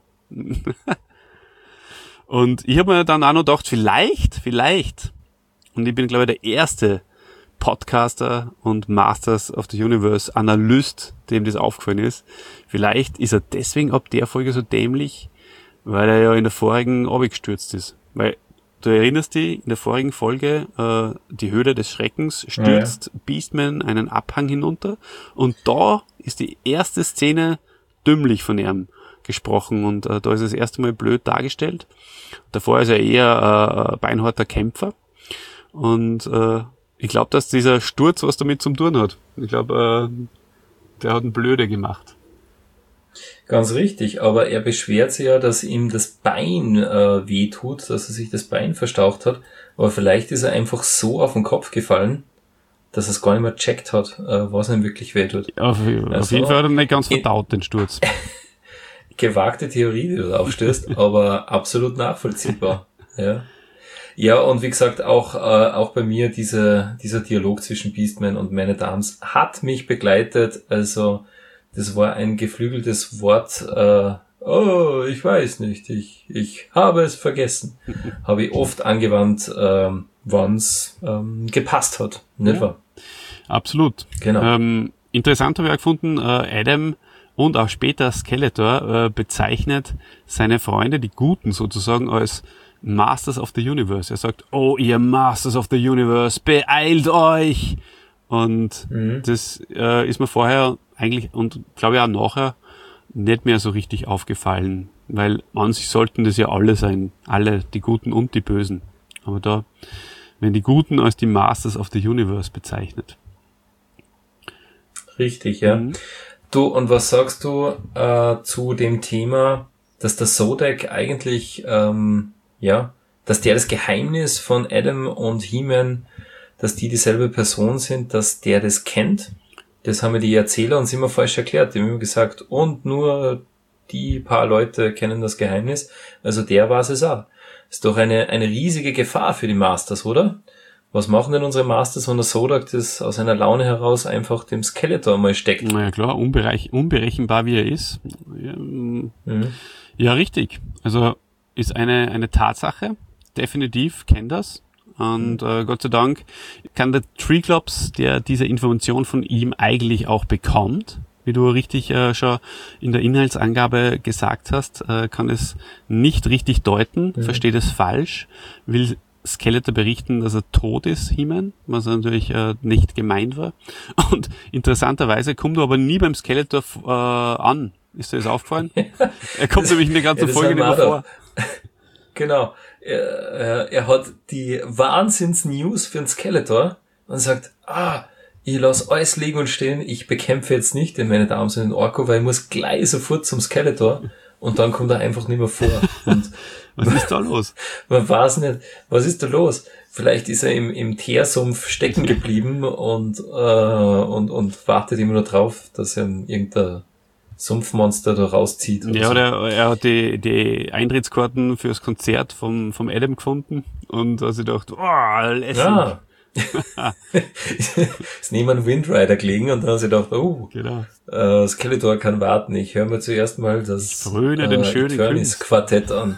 Und ich habe mir dann auch noch gedacht, vielleicht, vielleicht, und ich bin, glaube ich, der erste Podcaster und Masters of the Universe Analyst, dem das aufgefallen ist, vielleicht ist er deswegen ab der Folge so dämlich, weil er ja in der vorigen abgestürzt ist. Weil, du erinnerst dich, in der vorigen Folge, äh, die Höhle des Schreckens, stürzt ja. Beastman einen Abhang hinunter, und da ist die erste Szene dümmlich von ihm gesprochen, und äh, da ist er das erste Mal blöd dargestellt. Davor ist er eher äh, ein beinharter Kämpfer, und äh, ich glaube, dass dieser Sturz was damit zu tun hat. Ich glaube, äh, der hat einen Blöde gemacht. Ganz richtig, aber er beschwert sich ja, dass ihm das Bein äh, wehtut, dass er sich das Bein verstaucht hat, aber vielleicht ist er einfach so auf den Kopf gefallen, dass er es gar nicht mehr checkt hat, äh, was ihm wirklich wehtut. Auf, also, auf jeden Fall hat er nicht ganz verdaut, den Sturz. Gewagte Theorie, die du da aufstößt, aber absolut nachvollziehbar. Ja, ja, und wie gesagt, auch äh, auch bei mir diese dieser Dialog zwischen Beastman und Man at Arms hat mich begleitet. Also das war ein geflügeltes Wort. Äh, oh, ich weiß nicht, ich ich habe es vergessen. Habe ich oft angewandt, äh, wann es ähm, gepasst hat, nicht ja, wahr? Absolut. Genau. Ähm, interessant habe ich auch gefunden, äh, Adam und auch später Skeletor äh, bezeichnet seine Freunde, die Guten sozusagen, als Masters of the Universe. Er sagt, oh, ihr Masters of the Universe, beeilt euch! Und mhm. das äh, ist mir vorher eigentlich, und glaube ich auch nachher, nicht mehr so richtig aufgefallen, weil an sich sollten das ja alle sein, alle, die Guten und die Bösen. Aber da werden die Guten als die Masters of the Universe bezeichnet. Richtig, ja. Mhm. Du, und was sagst du äh, zu dem Thema, dass der Zodiac eigentlich, ähm, ja, dass der das Geheimnis von Adam und He-Man, dass die dieselbe Person sind, dass der das kennt? Das haben mir die Erzähler uns immer falsch erklärt. Die haben immer gesagt, und nur die paar Leute kennen das Geheimnis. Also der weiß es auch. Ist doch eine eine riesige Gefahr für die Masters, oder? was machen denn unsere Masters, wenn der Zodak das aus einer Laune heraus einfach dem Skeletor mal steckt? Na ja klar, unberech- unberechenbar wie er ist. Ja, mhm. ja, richtig. Also ist eine eine Tatsache. Definitiv, kennt das. Und äh, Gott sei Dank kann der Triclops, der diese Information von ihm eigentlich auch bekommt, wie du richtig äh, schon in der Inhaltsangabe gesagt hast, äh, kann es nicht richtig deuten, mhm. versteht es falsch, will Skeletor berichten, dass er tot ist, He-Man, was natürlich äh, nicht gemeint war. Und interessanterweise kommt er aber nie beim Skeletor äh, an. Ist dir das aufgefallen? Er kommt nämlich in der ganzen ja, Folge nicht mehr vor. Genau. Er, er hat die Wahnsinns-News für den Skeletor und sagt, ah, ich lasse alles liegen und stehen, ich bekämpfe jetzt nicht den Man at Arms und den Orko, weil ich muss gleich sofort zum Skeletor und dann kommt er einfach nicht mehr vor. Und was ist da los? Man weiß nicht, was ist da los? Vielleicht ist er im, im Teersumpf stecken geblieben und, äh, und, und wartet immer nur drauf, dass er irgendein Sumpfmonster da rauszieht. Ja, so. oder er hat die, die Eintrittskarten fürs Konzert vom, vom Adam gefunden und hat sich gedacht, oh, Lässig. Ja. Ist neben einem Windrider gelegen und dann hat sie gedacht, oh, genau. äh, Skeletor kann warten. Ich höre mir zuerst mal das Fröne den äh, schönen Eternis Quartett an.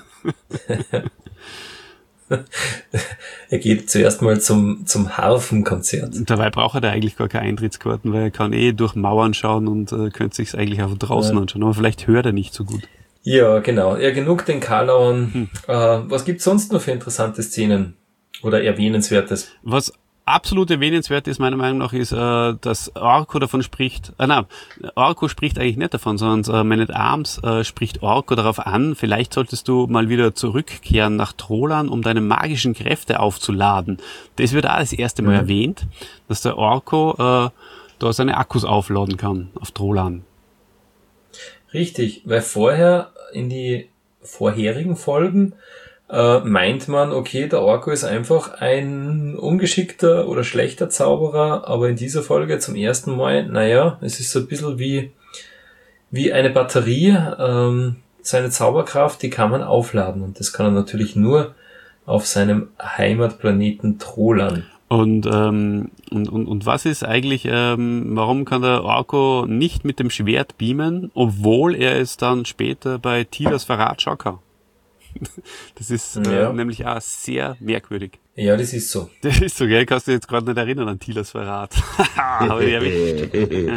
Er geht zuerst mal zum zum Harfenkonzert. Und dabei braucht er eigentlich gar keine Eintrittskarten, weil er kann eh durch Mauern schauen und äh, könnte sich's eigentlich auch draußen ja. anschauen. Aber vielleicht hört er nicht so gut. Ja, genau. Ja, genug den Karlauern. Hm. Äh, was gibt's sonst noch für interessante Szenen oder Erwähnenswertes? Was absolut erwähnenswert ist meiner Meinung nach, ist, äh, dass Orko davon spricht, äh, nein, Orko spricht eigentlich nicht davon, sondern äh, Man at Arms äh, spricht Orko darauf an, vielleicht solltest du mal wieder zurückkehren nach Trolan, um deine magischen Kräfte aufzuladen. Das wird auch das erste Mal mhm. erwähnt, dass der Orko äh, da seine Akkus aufladen kann auf Trolan. Richtig, weil vorher in die vorherigen Folgen Uh, meint man, okay, der Orko ist einfach ein ungeschickter oder schlechter Zauberer, aber in dieser Folge zum ersten Mal, naja, es ist so ein bisschen wie wie eine Batterie, ähm, seine Zauberkraft, die kann man aufladen und das kann er natürlich nur auf seinem Heimatplaneten Trolan. Und, ähm, und, und, und was ist eigentlich, ähm, warum kann der Orko nicht mit dem Schwert beamen, obwohl er es dann später bei Tilas Verrat schon kann? Das ist ja. äh, nämlich auch sehr merkwürdig. Ja, das ist so. Das ist so, gell? Kannst du dich jetzt gerade nicht erinnern an Tilas Verrat. Habe ich erwischt.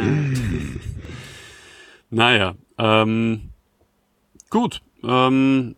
Naja, ähm, gut. Ähm,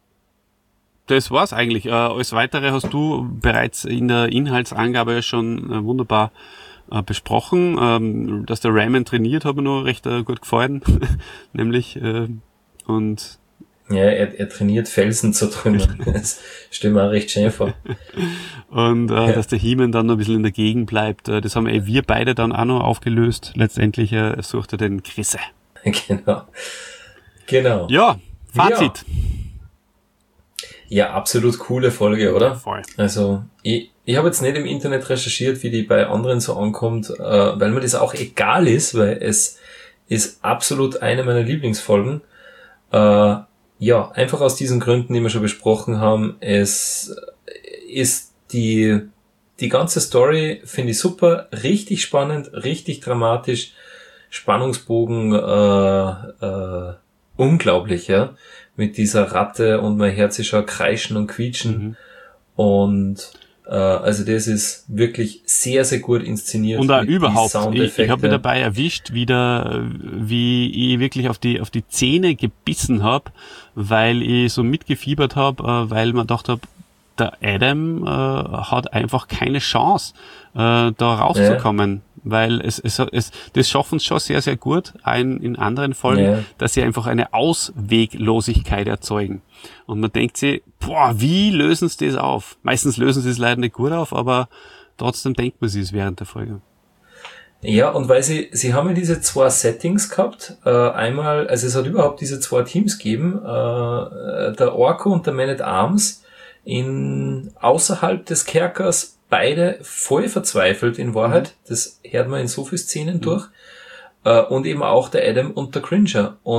das war's eigentlich. Äh, alles Weitere hast du bereits in der Inhaltsangabe schon äh, wunderbar äh, besprochen. Ähm, dass der Raymond trainiert, hat mir noch recht äh, gut gefallen. Nämlich, äh, und ja, er, er trainiert Felsen zu trümmern. Das stimmt mir auch recht schön vor. Und äh, ja. dass der He-Man dann noch ein bisschen in der Gegend bleibt, äh, das haben eh wir beide dann auch noch aufgelöst. Letztendlich äh, sucht er den Chrisse. Genau. Genau. Ja, Fazit. Ja. ja, absolut coole Folge, oder? Voll. Also, ich, ich habe jetzt nicht im Internet recherchiert, wie die bei anderen so ankommt, äh, weil mir das auch egal ist, weil es ist absolut eine meiner Lieblingsfolgen. Äh, Ja, einfach aus diesen Gründen, die wir schon besprochen haben. Es ist die, die ganze Story, finde ich super, richtig spannend, richtig dramatisch, Spannungsbogen, äh, äh, unglaublich, ja, mit dieser Ratte und mein Herz ist schon kreischen und quietschen mhm. und äh, also das ist wirklich sehr, sehr gut inszeniert. Und auch überhaupt, ich, ich habe mir dabei erwischt, wieder, wie ich wirklich auf die auf die Zähne gebissen habe, weil ich so mitgefiebert habe, weil man gedacht habe, der Adam äh, hat einfach keine Chance, äh, da rauszukommen. Ja. Weil es, es, es, das schaffen es schon sehr, sehr gut, ein, in anderen Folgen, ja. dass sie einfach eine Ausweglosigkeit erzeugen. Und man denkt sich, boah, wie lösen sie das auf? Meistens lösen sie es leider nicht gut auf, aber trotzdem denkt man sich es während der Folge. Ja, und weil sie, sie haben ja diese zwei Settings gehabt, äh, einmal, also es hat überhaupt diese zwei Teams gegeben, äh, der Orko und der Man at Arms, in, außerhalb des Kerkers, beide voll verzweifelt in Wahrheit, mhm. das hört man in so vielen Szenen mhm. durch, äh, und eben auch der Adam und der Cringer. Und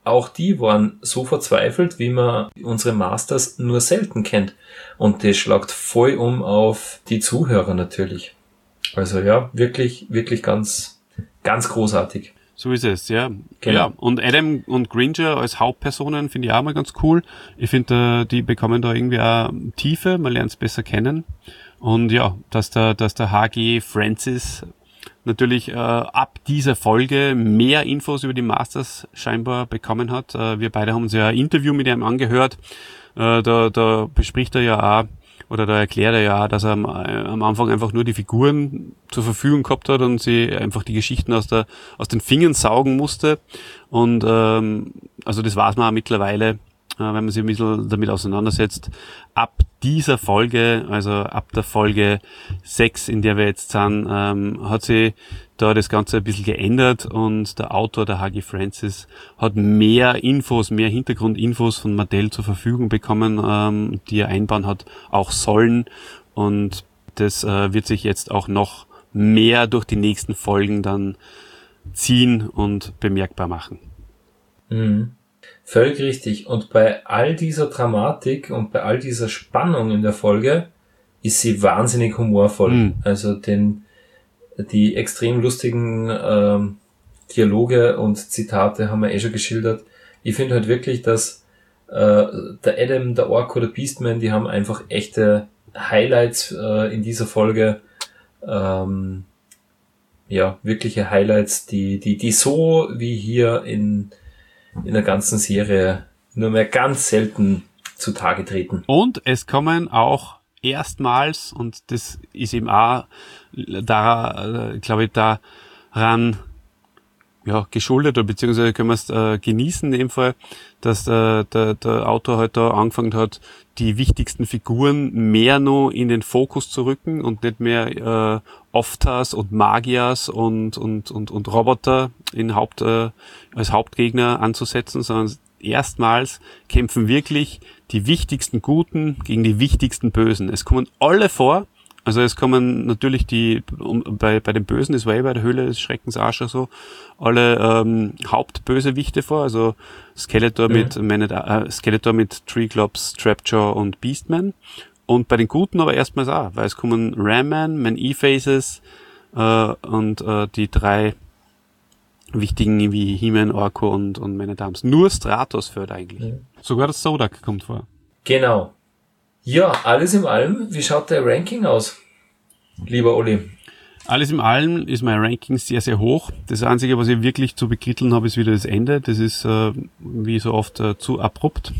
auch die waren so verzweifelt, wie man unsere Masters nur selten kennt. Und das schlagt voll um auf die Zuhörer natürlich. Also ja, wirklich, wirklich ganz, ganz großartig. So ist es, ja. Genau. Ja, und Adam und Gringer als Hauptpersonen finde ich auch mal ganz cool. Ich finde, die bekommen da irgendwie auch Tiefe, man lernt es besser kennen. Und ja, dass der, dass der H G Francis natürlich äh, ab dieser Folge mehr Infos über die Masters scheinbar bekommen hat. Äh, wir beide haben uns ja ein Interview mit ihm angehört. Äh, da, da bespricht er ja auch, oder da erklärt er ja auch, dass er am, am Anfang einfach nur die Figuren zur Verfügung gehabt hat und sie einfach die Geschichten aus der aus den Fingern saugen musste. Und ähm, also das weiß man auch mittlerweile, wenn man sich ein bisschen damit auseinandersetzt. Ab dieser Folge, also ab der Folge sechs, in der wir jetzt sind, ähm, hat sich da das Ganze ein bisschen geändert und der Autor, der H G Francis, hat mehr Infos, mehr Hintergrundinfos von Mattel zur Verfügung bekommen, ähm, die er einbauen hat, auch sollen. Und das äh, wird sich jetzt auch noch mehr durch die nächsten Folgen dann ziehen und bemerkbar machen. Mhm. Völlig richtig. Und bei all dieser Dramatik und bei all dieser Spannung in der Folge ist sie wahnsinnig humorvoll. Mhm. Also den, die extrem lustigen ähm, Dialoge und Zitate haben wir eh schon geschildert. Ich finde halt wirklich, dass äh, der Adam, der Orko, der Beastman, die haben einfach echte Highlights äh, in dieser Folge. Ähm, ja, wirkliche Highlights, die, die, die so wie hier in in der ganzen Serie nur mehr ganz selten zutage treten. Und es kommen auch erstmals, und das ist eben auch da, glaube ich, daran ja, geschuldet, oder beziehungsweise können wir es äh, genießen in dem Fall, dass äh, der, der Autor halt da angefangen hat, die wichtigsten Figuren mehr noch in den Fokus zu rücken und nicht mehr äh, Oftas und Magias und und und und Roboter in Haupt äh, als Hauptgegner anzusetzen, sondern erstmals kämpfen wirklich die wichtigsten Guten gegen die wichtigsten Bösen. Es kommen alle vor. Also es kommen natürlich die, um, bei bei den Bösen, das war eh bei der Höhle des Schreckens auch schon so, alle ähm, Hauptbösewichte vor, also Skeletor mhm. mit Man at, äh, Skeletor mit Triclops, Trapjaw und Beastman. Und bei den Guten aber erstmals auch, weil es kommen Ram-Man, Man-E-Faces äh, und äh, die drei wichtigen wie He-Man, Orko und, und Man at Arms. Nur Stratos fehlt eigentlich. Mhm. Sogar das Zodak kommt vor. Genau. Ja, alles im allem, wie schaut der Ranking aus, lieber Olli? Alles im allem ist mein Ranking sehr, sehr hoch. Das Einzige, was ich wirklich zu bekritteln habe, ist wieder das Ende. Das ist, äh, wie so oft, äh, zu abrupt.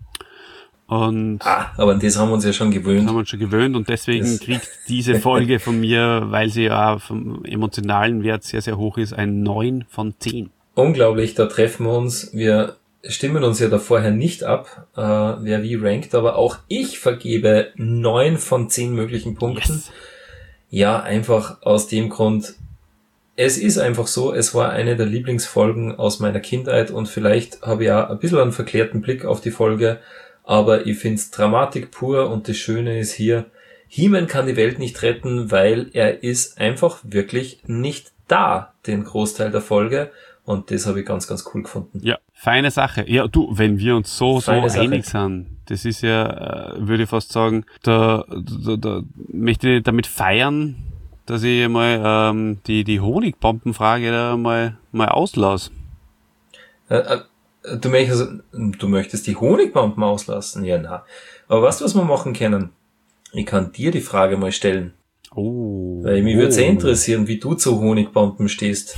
Und ah, aber an das haben wir uns ja schon gewöhnt. Das haben wir uns schon gewöhnt und deswegen das kriegt diese Folge von mir, weil sie ja vom emotionalen Wert sehr, sehr hoch ist, ein neun von zehn. Unglaublich, da treffen wir uns. Wir stimmen uns ja da vorher nicht ab, äh, wer wie rankt, aber auch ich vergebe neun von zehn möglichen Punkten. Yes. Ja, einfach aus dem Grund, es ist einfach so, es war eine der Lieblingsfolgen aus meiner Kindheit und vielleicht habe ich auch ein bisschen einen verklärten Blick auf die Folge, aber ich find's Dramatik pur und das Schöne ist hier, He-Man kann die Welt nicht retten, weil er ist einfach wirklich nicht da, den Großteil der Folge. Und das habe ich ganz, ganz cool gefunden. Ja, feine Sache. Ja, du, wenn wir uns so, so einig sind, das ist ja, äh, würde ich fast sagen, da, da, da möchte ich damit feiern, dass ich mal ähm, die, die Honigbombenfrage da mal, mal auslasse. Äh, äh, du, möchtest, du möchtest die Honigbomben auslassen? Ja, na. Aber weißt du, was wir machen können? Ich kann dir die Frage mal stellen. Oh. Weil mich oh. würde sehr interessieren, wie du zu Honigbomben stehst.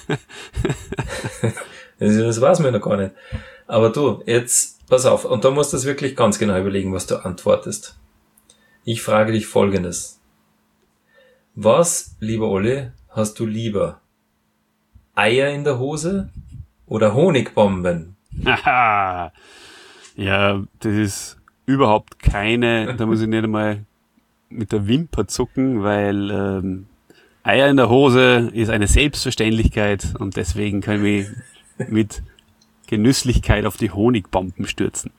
das, das weiß man noch gar nicht. Aber du, jetzt, pass auf, und da musst du das wirklich ganz genau überlegen, was du antwortest. Ich frage dich Folgendes. Was, lieber Olli, hast du lieber? Eier in der Hose oder Honigbomben? Ja, das ist überhaupt keine, da muss ich nicht einmal mit der Wimper zucken, weil ähm, Eier in der Hose ist eine Selbstverständlichkeit und deswegen können wir mit Genüsslichkeit auf die Honigbomben stürzen.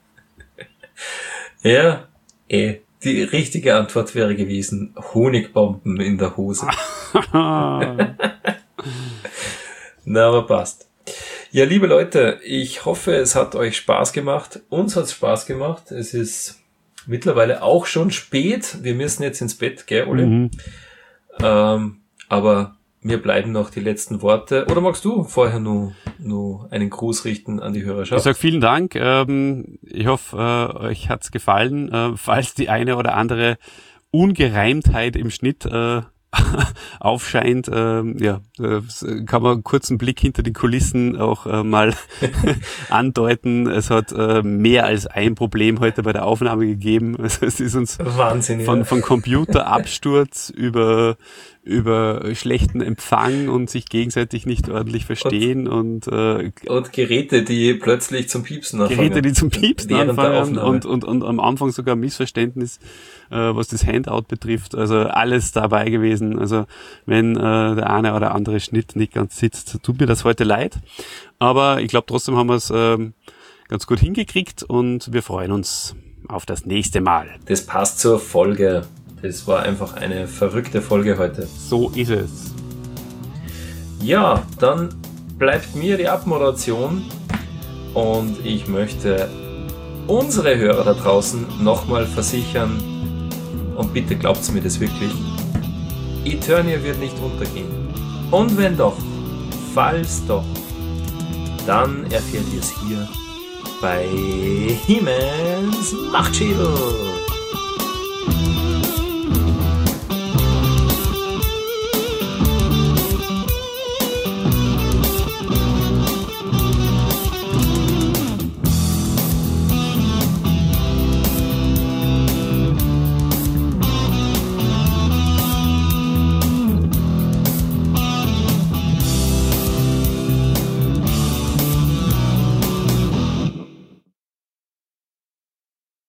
Ja, eh. Die richtige Antwort wäre gewesen, Honigbomben in der Hose. Na, aber passt. Ja, liebe Leute, ich hoffe, es hat euch Spaß gemacht. Uns hat es Spaß gemacht. Es ist mittlerweile auch schon spät. Wir müssen jetzt ins Bett, gell, Oli? Mhm. Ähm, aber mir bleiben noch die letzten Worte. Oder magst du vorher nur, nur einen Gruß richten an die Hörerschaft? Ich sage vielen Dank. Ähm, ich hoffe, äh, euch hat's gefallen. Äh, falls die eine oder andere Ungereimtheit im Schnitt äh, aufscheint, ähm, ja, äh, kann man einen kurzen Blick hinter die Kulissen auch äh, mal andeuten. Es hat äh, mehr als ein Problem heute bei der Aufnahme gegeben. Also es ist uns Wahnsinn, von, ja. von Computerabsturz über über schlechten Empfang und sich gegenseitig nicht ordentlich verstehen und und, äh, und Geräte, die plötzlich zum Piepsen anfangen. Geräte, die zum Piepsen anfangen und, und, und am Anfang sogar Missverständnis, äh, was das Handout betrifft. Also alles dabei gewesen. Also wenn äh, der eine oder andere Schnitt nicht ganz sitzt, tut mir das heute leid. Aber ich glaube, trotzdem haben wir es ähm, ganz gut hingekriegt und wir freuen uns auf das nächste Mal. Das passt zur Folge. Das war einfach eine verrückte Folge heute. So ist es. Ja, dann bleibt mir die Abmoderation und ich möchte unsere Hörer da draußen nochmal versichern und bitte glaubt mir das wirklich, Eternia wird nicht untergehen. Und wenn doch, falls doch, dann erfährt ihr es hier bei He-Mans Machtschild.